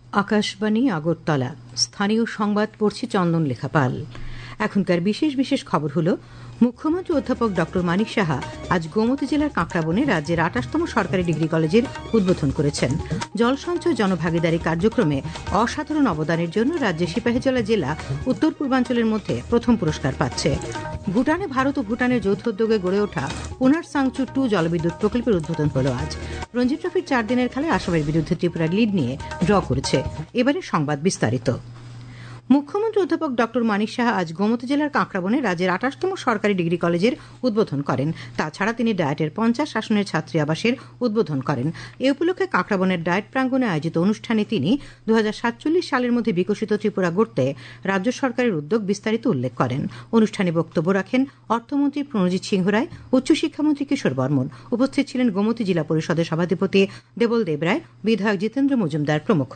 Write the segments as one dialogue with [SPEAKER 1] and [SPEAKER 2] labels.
[SPEAKER 1] আকাশবাণী আগরতলা স্থানীয় সংবাদ পড়ছি চন্দন লেখা পাল। এখনকার বিশেষ বিশেষ খবর হলো, মুখ্যমন্ত্রী অধ্যাপক ডক্টর মানিক সাহা আজ গোমতী জেলার কাঁকড়াবনে রাজ্যের ২৮তম সরকারি ডিগ্রি কলেজের উদ্বোধন করেছেন। জল সঞ্চয় জনভাগিদারি কার্যক্রমে অসাধারণ অবদানের জন্য রাজ্যের সিপাহীজলা জেলা উত্তর পূর্বাঞ্চলের মধ্যে প্রথম পুরস্কার পাচ্ছে। ভুটানে ভারত ও ভুটানের যৌথ উদ্যোগে গড়ে ওঠা পুনার সাংচু 2 জলবিদ্যুৎ প্রকল্পের উদ্বোধন হল আজ। রঞ্জি ট্রফির 4 দিনের খেলায় আসামের বিরুদ্ধে ত্রিপুরা লিড নিয়ে ড্র করেছে। এবারে সংবাদ বিস্তারিত। মুখ্যমন্ত্রী অধ্যাপক ডক্টর মানিক সাহা আজ গোমতী জেলার কাঁকড়াবনে রাজ্যের ২৮তম সরকারি ডিগ্রি কলেজের উদ্বোধন করেন। তাছাড়া তিনি ডায়েটের 50 আসনের ছাত্রী আবাসের উদ্বোধন করেন। এ উপলক্ষে কাঁকড়াবনের ডায়েট প্রাঙ্গণে আয়োজিত অনুষ্ঠানে তিনি ২০৪৭ সালের মধ্যে বিকশিত ত্রিপুরা গড়তে রাজ্য সরকারের উদ্যোগ বিস্তারিত উল্লেখ করেন। অনুষ্ঠানে বক্তব্য রাখেন অর্থমন্ত্রী প্রণজিৎ সিংহ রায়, উচ্চশিক্ষামন্ত্রী কিশোর বর্মন। উপস্থিত ছিলেন গোমতী জেলা পরিষদের সভাধিপতি দেবল দেবরায়, বিধায়ক জিতেন্দ্র মজুমদার প্রমুখ।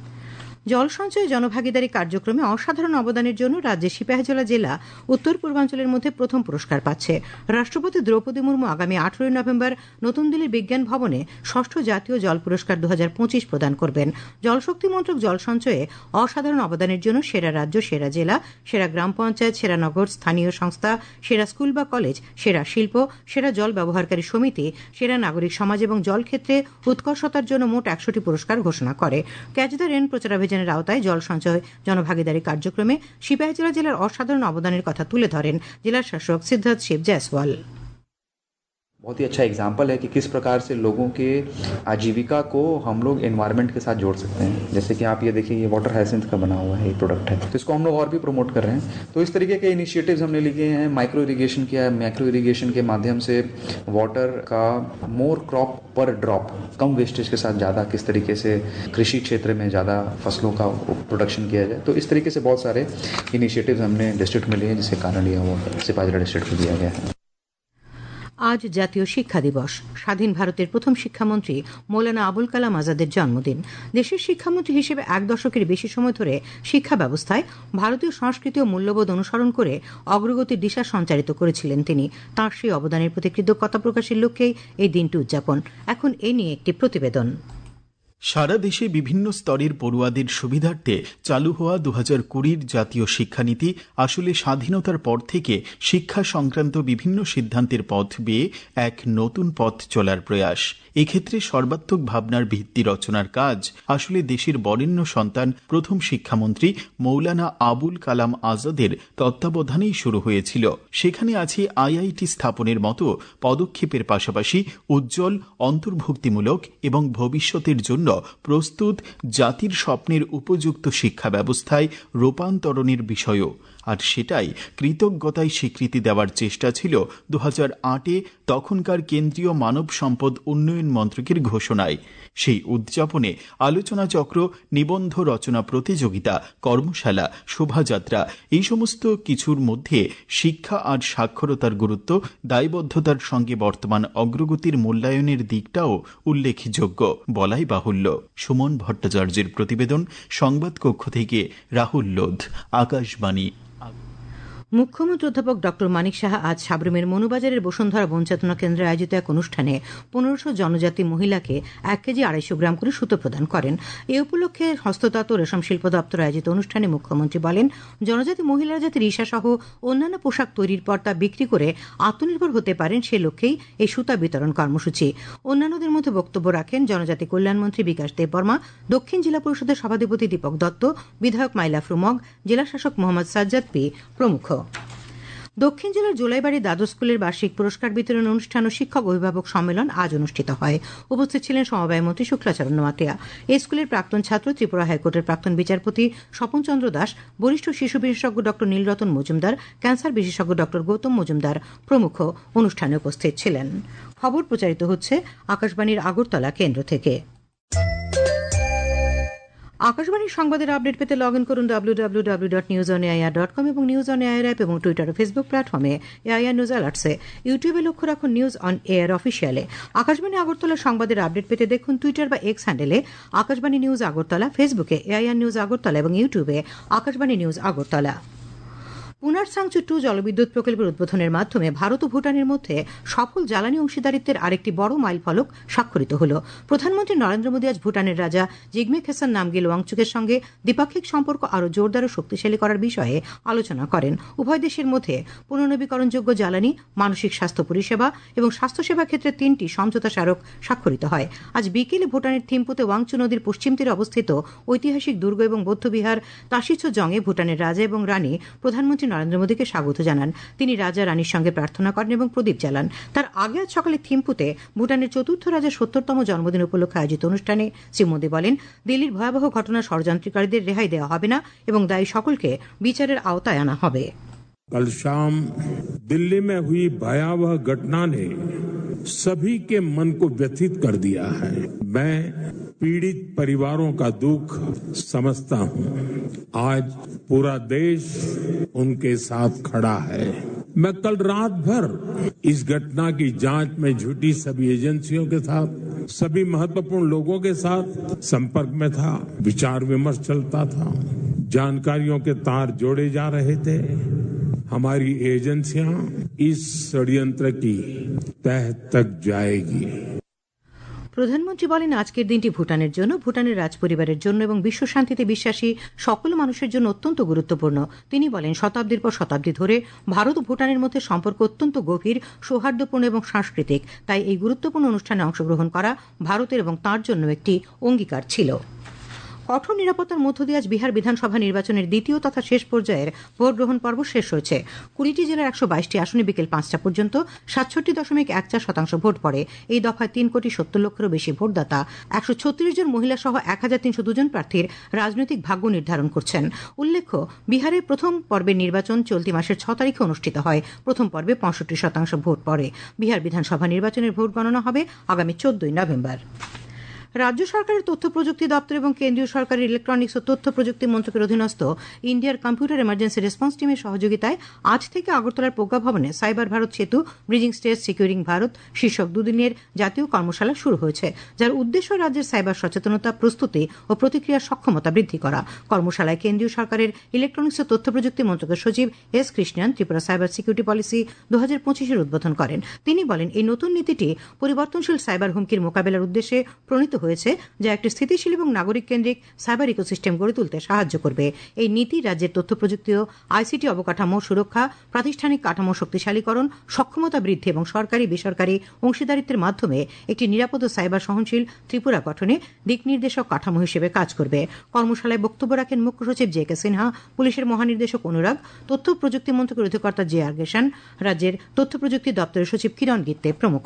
[SPEAKER 1] জল সঞ্চয় জনভাগিদারি কার্যক্রমে অসাধারণ অবদানের জন্য রাজ্যের সিপাহীজলা জেলা উত্তর পূর্বাঞ্চলের মধ্যে প্রথম পুরস্কার পাচ্ছে। রাষ্ট্রপতি দ্রৌপদী মুর্মু আগামী 18 নভেম্বর নতুন দিল্লির বিজ্ঞান ভবনে 6ষ্ঠ জাতীয় জল পুরস্কার 2025 প্রদান করবেন। জলশক্তি মন্ত্রক জল সঞ্চয়ে অসাধারণ অবদানের জন্য সেরা রাজ্য, সেরা জেলা, সেরা গ্রাম পঞ্চায়েত, সেরা নগর স্থানীয় সংস্থা, সেরা স্কুল বা কলেজ, সেরা শিল্প, সেরা জল ব্যবহারকারী সমিতি, সেরা নাগরিক সমাজ এবং জল ক্ষেত্রে উৎকর্ষতার জন্য মোট 100টি পুরস্কার ঘোষণা করে। ক্যাচ দ্য রেন প্রচারাভিযানের আওতায় জল সঞ্চয় জনভাগিদারি কার্যক্রমে সিপাহীজলা জেলার অসাধারণ অবদানের কথা তুলে ধরেন জেলা শাসক সিদ্ধার্থ শিব জয়সওয়াল।
[SPEAKER 2] बहुत ही अच्छा एग्जाम्पल है कि किस प्रकार से लोगों के आजीविका को हम लोग एनवायरनमेंट के साथ जोड़ सकते हैं। जैसे कि आप ये देखिए, ये वाटर हाइसिंथ का बना हुआ है, ये प्रोडक्ट है, तो इसको हम लोग और भी प्रमोट कर रहे हैं। तो इस तरीके के इनिशिएटिव्स हमने लिए हैं। माइक्रो इरिगेशन किया है, माइक्रो इरिगेशन के माध्यम से वाटर का मोर क्रॉप पर ड्रॉप, कम वेस्टेज के साथ ज़्यादा किस तरीके से कृषि क्षेत्र में ज़्यादा फसलों का प्रोडक्शन किया जाए। तो इस तरीके से बहुत सारे इनिशिएटिव्स हमने डिस्ट्रिक्ट में लिए हैं, जिसके कारण ये वो सिपाहीजला डिस्ट्रिक्ट में दिया गया है।
[SPEAKER 1] আজ জাতীয় শিক্ষা দিবস। স্বাধীন ভারতের প্রথম শিক্ষামন্ত্রী মৌলানা আবুল কালাম আজাদের জন্মদিন। দেশের শিক্ষামন্ত্রী হিসেবে 1 দশকের বেশি সময় ধরে শিক্ষা ব্যবস্থায় ভারতীয় সংস্কৃতি ও মূল্যবোধ অনুসরণ করে অগ্রগতির দিশা সঞ্চারিত করেছিলেন তিনি। তাঁর সেই অবদানের প্রতি কৃতজ্ঞতা প্রকাশের লক্ষ্যেই এই দিনটি উদযাপন। এখন এ নিয়ে একটি প্রতিবেদন।
[SPEAKER 3] সারা দেশে বিভিন্ন স্তরের পড়ুয়াদের সুবিধার্থে চালু হওয়া 2020 জাতীয় শিক্ষানীতি আসলে স্বাধীনতার পর থেকে শিক্ষা সংক্রান্ত বিভিন্ন সিদ্ধান্তের পথ বেয়ে এক নতুন পথ চলার প্রয়াস। এক্ষেত্রে সর্বাত্মক ভাবনার ভিত্তি রচনার কাজ আসলে দেশের বরেণ্য সন্তান প্রথম শিক্ষামন্ত্রী মৌলানা আবুল কালাম আজাদের তত্ত্বাবধানেই শুরু হয়েছিল। সেখানে আছে আইআইটি স্থাপনের মতো পদক্ষেপের পাশাপাশি উজ্জ্বল, অন্তর্ভুক্তিমূলক এবং ভবিষ্যতের জন্য প্রস্তুত জাতির স্বপ্নের উপযুক্ত শিক্ষা ব্যবস্থায় রূপান্তরণের বিষয়ও। আর সেটাই কৃতজ্ঞতায় স্বীকৃতি দেওয়ার চেষ্টা ছিল 2008-এ তখনকার কেন্দ্রীয় মানব সম্পদ উন্নয়ন মন্ত্রকের ঘোষণায়। সেই উদযাপনে আলোচনা চক্র, নিবন্ধ রচনা প্রতিযোগিতা, কর্মশালা, শোভাযাত্রা, এই সমস্ত কিছুর মধ্যে শিক্ষা আর সাক্ষরতার গুরুত্ব, দায়বদ্ধতার সঙ্গে বর্তমান অগ্রগতির মূল্যায়নের দিকটাও উল্লেখযোগ্য বলাই বাহুল্য। সুমন ভট্টাচার্যের প্রতিবেদন, সংবাদ কক্ষ থেকে রাহুল লোধ, আকাশবাণী।
[SPEAKER 1] মুখ্যমন্ত্রী অধ্যাপক ডক্টর মানিক সাহা আজ সাবরুমের মনুবাজারের বসুন্ধরা বনচেতনা কেন্দ্রে আয়োজিত এক অনুষ্ঠানে 1500 জনজাতি মহিলাকে 1 কেজি 250 গ্রাম করে সুতো প্রদান করেন। এ উপলক্ষে হস্ততাঁত ও রেশম শিল্প দপ্তর আয়োজিত অনুষ্ঠানে মুখ্যমন্ত্রী বলেন, জনজাতি মহিলারা যাতে রিসা সহ অন্যান্য পোশাক তৈরির পর তা বিক্রি করে আত্মনির্ভর হতে পারেন, সে লক্ষ্যেই এই সুতা বিতরণ কর্মসূচি। অন্যান্যদের মধ্যে বক্তব্য রাখেন জনজাতি কল্যাণমন্ত্রী বিকাশ দেববর্মা, দক্ষিণ জেলা পরিষদের সভাধিপতি দীপক দত্ত, বিধায়ক মাইলা ফ্রুমগ, জেলা শাসক মোহাম্মদ সাজ্জাদ পি প্রমুখ। দক্ষিণ জেলার জোলাইবাড়ি দ্বাদশ স্কুলের বার্ষিক পুরস্কার বিতরণ অনুষ্ঠান ও শিক্ষক অভিভাবক সম্মেলন আজ অনুষ্ঠিত হয়। উপস্থিত ছিলেন সমবায় মন্ত্রী শুক্লাচরণ নোয়াতিয়া। এই স্কুলের প্রাক্তন ছাত্র, ত্রিপুরা হাইকোর্টের প্রাক্তন বিচারপতি স্বপন চন্দ্র দাস, বরিষ্ঠ শিশু বিশেষজ্ঞ ডক্টর নীলরতন মজুমদার, ক্যান্সার বিশেষজ্ঞ ডক্টর গৌতম মজুমদার প্রমুখ অনুষ্ঠানে উপস্থিত ছিলেন। খবর প্রচারিত হচ্ছে আকাশবাণীর আগরতলা কেন্দ্র থেকে। আকাশবাণীর সংবাদের আপডেট পেতে লগ ইন করুন www.newsonair.com এবং নিউজ অন এয়ার অ্যাপ এবং টুইটার ও ফেসবুক প্ল্যাটফর্মে এআইআর নিউজ অ্যালার্টসে। ইউটিউবে লক্ষ্য রাখুন নিউজ অন এয়ার অফিসিয়ালে। আকাশবাণী আগরতলার সংবাদের আপডেট পেতে দেখুন টুইটার বা এক্স হ্যান্ডেলে আকাশবাণী নিউজ আগরতলা, ফেসবুকে এআইআর নিউজ আগরতলা এবং ইউটিউবে আকাশবাণী নিউজ আগরতলা। পুনার সাংচু 2 জলবিদ্যুৎ প্রকল্পের উদ্বোধনের মাধ্যমে ভারত ও ভুটানের মধ্যে সফল জ্বালানি অংশীদারিত্বের আরেকটি বড় মাইলফলক স্বাক্ষরিত হল। প্রধানমন্ত্রী নরেন্দ্র মোদী আজ ভুটানের রাজা জিগমে খেসান নামগেল ওয়াংচুকের সঙ্গে দ্বিপাক্ষিক সম্পর্ক আরও জোরদার ও শক্তিশালী করার বিষয়ে আলোচনা করেন। উভয় দেশের মধ্যে পুনর্নবীকরণযোগ্য জ্বালানি, মানসিক স্বাস্থ্য পরিষেবা এবং স্বাস্থ্যসেবা ক্ষেত্রে 3টি সমঝোতা স্মারক স্বাক্ষরিত হয়। আজ বিকেলে ভুটানের থিম্পুতে ওয়াংচু নদীর পশ্চিম তীরে অবস্থিত ঐতিহাসিক দুর্গ এবং বৌদ্ধবিহার তাশিচোজংয়ে ভুটানের রাজা এবং রানী প্রধানমন্ত্রী নরেন্দ্র মোদীকে স্বাগত জানান। তিনি রাজা রানীর সঙ্গে প্রার্থনা করেন এবং প্রদীপ জ্বালান। তার আগে আজ সকালে থিম্পুতে ভুটানের চতুর্থ রাজার 70তম জন্মদিন উপলক্ষে আয়োজিত অনুষ্ঠানে শ্রী মোদী বলেন, দিল্লির ভয়াবহ ঘটনা ষড়যন্ত্রকারীদের রেহাই দেওয়া হবে না এবং দায়ী সকলকে বিচারের আওতায় আনা হবে।
[SPEAKER 4] कल शाम दिल्ली में हुई भयावह घटना ने सभी के मन को व्यथित कर दिया है। मैं पीड़ित परिवारों का दुख समझता हूं। आज पूरा देश उनके साथ खड़ा है। मैं कल रात भर इस घटना की जांच में जुटी सभी एजेंसियों के साथ, सभी महत्वपूर्ण लोगों के साथ संपर्क में था। विचार विमर्श चलता था, जानकारियों के तार जोड़े जा रहे थे। हमारी एजेंसियां इस षड्यंत्र की तह तक जाएगी।
[SPEAKER 1] প্রধানমন্ত্রী বলেন, আজকের দিনটি ভুটানের জন্য, ভুটানের রাজপরিবারের জন্য এবং বিশ্ব শান্তিতে বিশ্বাসী সকল মানুষের জন্য অত্যন্ত গুরুত্বপূর্ণ। তিনি বলেন, শতাব্দীর পর শতাব্দী ধরে ভারত ও ভুটানের মধ্যে সম্পর্ক অত্যন্ত গভীর, সৌহার্দ্যপূর্ণ এবং সাংস্কৃতিক। তাই এই গুরুত্বপূর্ণ অনুষ্ঠানে অংশগ্রহণ করা ভারতের এবং তাঁর জন্য একটি অঙ্গীকার ছিল। কঠোর নিরাপত্তার মধ্য দিয়ে আজ বিহার বিধানসভা নির্বাচনের দ্বিতীয় তথা শেষ পর্যায়ের ভোট গ্রহণ পর্ব শেষ হয়েছে। 20টি জেলার 122টি আসনে বিকেল 5টা পর্যন্ত 67.14% ভোট পড়ে। এই দফায় 3,70,00,000-এরও বেশি ভোটদাতা 136 জন মহিলা সহ 1,302 জন প্রার্থীর রাজনৈতিক ভাগ্য নির্ধারণ করছেন। উল্লেখ্য, বিহারে প্রথম পর্বের নির্বাচন চলতি মাসের 6 তারিখে অনুষ্ঠিত হয়। প্রথম পর্বে 65% ভোট পড়ে। বিহার বিধানসভা নির্বাচনের ভোট গণনা হবে আগামী 14 নভেম্বর। রাজ্য সরকারের তথ্য প্রযুক্তি দপ্তর এবং কেন্দ্রীয় সরকারের ইলেকট্রনিক্স ও তথ্য প্রযুক্তি মন্ত্রকের অধীনস্থ ইন্ডিয়ার কম্পিউটার এমার্জেন্সি রেসপন্স টিমের সহযোগিতায় আজ থেকে আগরতলার প্রজ্ঞা ভবনে সাইবার ভারত সেতু, ব্রিজিং স্টেজ, সিকিউরিং ভারত শীর্ষক দুদিনের জাতীয় কর্মশালা শুরু হয়েছে, যার উদ্দেশ্য রাজ্যের সাইবার সচেতনতা, প্রস্তুতি ও প্রতিক্রিয়ার সক্ষমতা বৃদ্ধি করা। কর্মশালায় কেন্দ্রীয় সরকারের ইলেকট্রনিক্স ও তথ্য প্রযুক্তি মন্ত্রকের সচিব S Krishnan Tripura cyber security policy 2025-এর উদ্বোধন করেন। তিনি বলেন, এই নতুন নীতিটি পরিবর্তনশীল সাইবার হুমকির মোকাবেলার উদ্দেশ্যে প্রণীত হয়েছে, যা একটি স্থিতিশীল এবং নাগরিক কেন্দ্রিক সাইবার ইকোসিস্টেম গড়ে তুলতে সাহায্য করবে। এই নীতি রাজ্যের তথ্য প্রযুক্তি ও আইসিটি অবকাঠামো সুরক্ষা, প্রাতিষ্ঠানিক কাঠামো শক্তিশালী,করণ, সক্ষমতা বৃদ্ধি এবং সরকারি বেসরকারি অংশীদারিত্বের মাধ্যমে একটি নিরাপদ ও সাইবার সহনশীল ত্রিপুরা গঠনে দিক নির্দেশক কাঠামো হিসেবে কাজ করবে। কর্মশালায় বক্তব্য রাখেন মুখ্য সচিব জে কে সিনহা, পুলিশের মহানির্দেশক অনুরাগ, তথ্য প্রযুক্তি মন্ত্রকের অধিকর্তা জে আর গেশান, রাজ্যের তথ্য প্রযুক্তি দপ্তরের সচিব কিরণ গিত্তে প্রমুখ।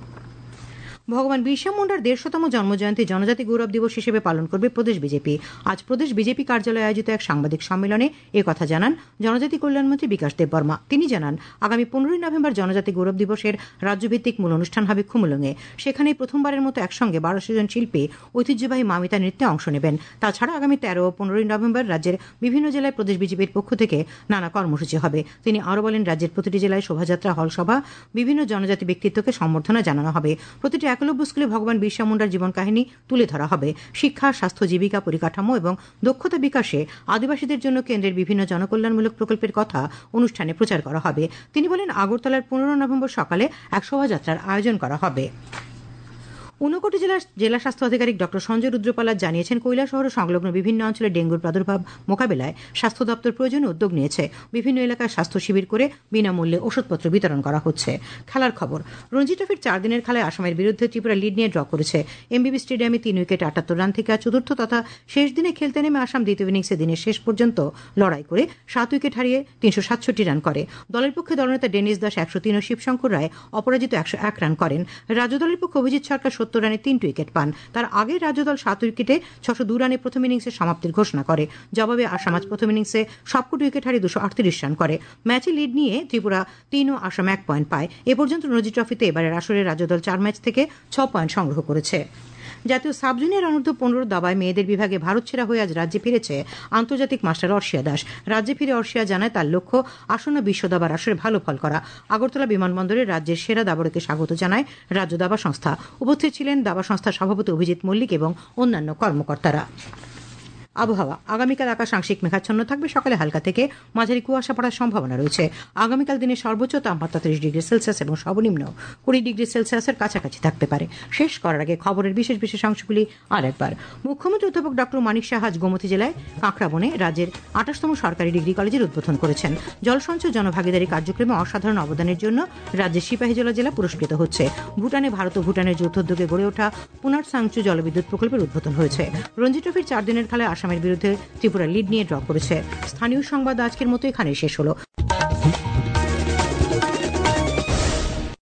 [SPEAKER 1] ভগবান বিরসা মুন্ডার 150তম জন্মজয়ন্তী জনজাতি গৌরব দিবস হিসেবে পালন করবে প্রদেশ বিজেপি। আজ প্রদেশ বিজেপি কার্যালয়ে আয়োজিত এক সাংবাদিক সম্মেলনে কথা জানান জনজাতি কল্যাণমন্ত্রী বিকাশ দেববর্মা। তিনি জানান, আগামী 15 নভেম্বর জনজাতি গৌরব দিবসের রাজ্যভিত্তিক মূল অনুষ্ঠান হবে খুমুলুঙে। সেখানে প্রথমবারের মতো একসঙ্গে 1200 জন শিল্পী ঐতিহ্যবাহী মামিতা নৃত্যে অংশ নেবেন। তাছাড়া আগামী 13 ও 15 নভেম্বর রাজ্যের বিভিন্ন জেলায় প্রদেশ বিজেপির পক্ষ থেকে নানা কর্মসূচি হবে। তিনি আরও বলেন, রাজ্যের প্রতিটি জেলায় শোভাযাত্রা, হলসভা, বিভিন্ন জনজাতি ব্যক্তিত্বকে সম্বর্ধনা জানানো হবে। প্রতিটি একলব্য স্কুলে ভগবান বিরসা মুন্ডার জীবন কাহিনী তুলে ধরা হবে। শিক্ষা, স্বাস্থ্য, জীবিকা, পরিকাঠামো এবং দক্ষতা বিকাশে আদিবাসীদের জন্য কেন্দ্রের বিভিন্ন জনকল্যাণমূলক প্রকল্পের কথা অনুষ্ঠানে প্রচার করা হবে। তিনি বলেন, আগরতলার 15 নভেম্বর সকালে এক শোভাযাত্রার আয়োজন করা হবে। ঊনকোটি জেলার জেলা স্বাস্থ্য আধিকারিক ডক্টর সঞ্জয় রুদ্রপালা জানিয়েছেন, কৈলাসহর সংলগ্ন বিভিন্ন অঞ্চলে ডেঙ্গুর প্রাদুর্ভাব মোকাবেলায় স্বাস্থ্য দপ্তর প্রয়োজনীয় উদ্যোগ নিয়েছে। বিভিন্ন এলাকায় স্বাস্থ্য শিবির করে বিনামূল্যে ওষুধপত্র বিতরণ করা হচ্ছে। খেলার খবর, রঞ্জি ট্রফির 4 দিনের খেলায় আসামের বিরুদ্ধে ত্রিপুরা লিড নিয়ে ড্র করেছে। এমবিবি স্টেডিয়ামে 3 উইকেট 78 রান থেকে চতুর্থ তথা শেষ দিনে খেলতে নেমে আসাম দ্বিতীয় ইনিংসে দিনের শেষ পর্যন্ত লড়াই করে 7 উইকেট হারিয়ে 367 রান করে। দলের পক্ষে দলনেতা ডেনিস দাস 103 ও শিবশঙ্কর রায় অপরাজিত 101 রান করেন। রাজ্য দলের পক্ষে অভিজিৎ সরকার 70 রানে 3 উইকেট পান। তার আগে রাজ্য দল 7 উইকেটে 602 রানে প্রথম ইনিংসের সমাপ্তির ঘোষণা করে। জবাবে আসাম আজ প্রথম ইনিংসে সবকটি উইকেট হারিয়ে 238 রান করে। ম্যাচে লিড নিয়ে ত্রিপুরা 3 ও আসাম 1 পয়েন্ট পায়। এ পর্যন্ত রঞ্জি ট্রফিতে এবারের আসরে রাজ্য দল 4 ম্যাচ থেকে 6 পয়েন্ট সংগ্রহ করেছে। জাতীয় সাব জুনিয়র অনূর্ধ্ব 15 দাবায় মেয়েদের বিভাগে ভারত ছেড়া হয়ে আজ রাজ্যে ফিরেছে আন্তর্জাতিক মাস্টার অর্ষিয়া দাস। রাজ্যে ফিরে অর্ষিয়া জানায়, তার লক্ষ্য আসন্ন বিশ্ব দাবার আসরে ভালো ফল করা। আগরতলা বিমানবন্দরে রাজ্যের সেরা দাবাড়ুকে স্বাগত জানায় রাজ্য দাবা সংস্থা। উপস্থিত ছিলেন দাবা সংস্থার সভাপতি অভিজিৎ মল্লিক এবং অন্যান্য কর্মকর্তারা। আবহাওয়া আগামীকাল আকাশ আংশিক মেঘাচ্ছন্ন থাকবে, সকালে হালকা থেকে মাঝারি কুয়াশা পড়ার সম্ভাবনা রয়েছে। আগামীকাল দিনের সর্বোচ্চ তাপমাত্রা 30 ডিগ্রি সেলসিয়াস এবং সর্বনিম্ন 20 ডিগ্রি সেলসিয়াসের কাছাকাছি থাকতে পারে। শেষ করার আগে খবরের বিশেষ বিশেষ অংশগুলি আরেকবার। মুখ্যমন্ত্রী অধ্যাপক ডক্টর মানিক সাহা আজ গোমতী জেলায় কাঁকড়াবনে রাজ্যের 28তম সরকারি ডিগ্রি কলেজের উদ্বোধন করেছেন। জল সঞ্চয় জনভাগিদারি কার্যক্রমে অসাধারণ অবদানের জন্য রাজ্যের সিপাহীজলা জেলা পুরস্কৃত হচ্ছে। ভুটানে ভারত ও ভুটানের যৌথ উদ্যোগে গড়ে ওঠা পুনার সাংচু জলবিদ্যুৎ প্রকল্পের উদ্বোধন হয়েছে। রঞ্জি ট্রফির 4 দিনের খেলায় আসামের বিরুদ্ধে ত্রিপুরা লিড নিয়ে ড্র করেছে। স্থানীয় সংবাদ আজকের মতো এখানে শেষ হলো।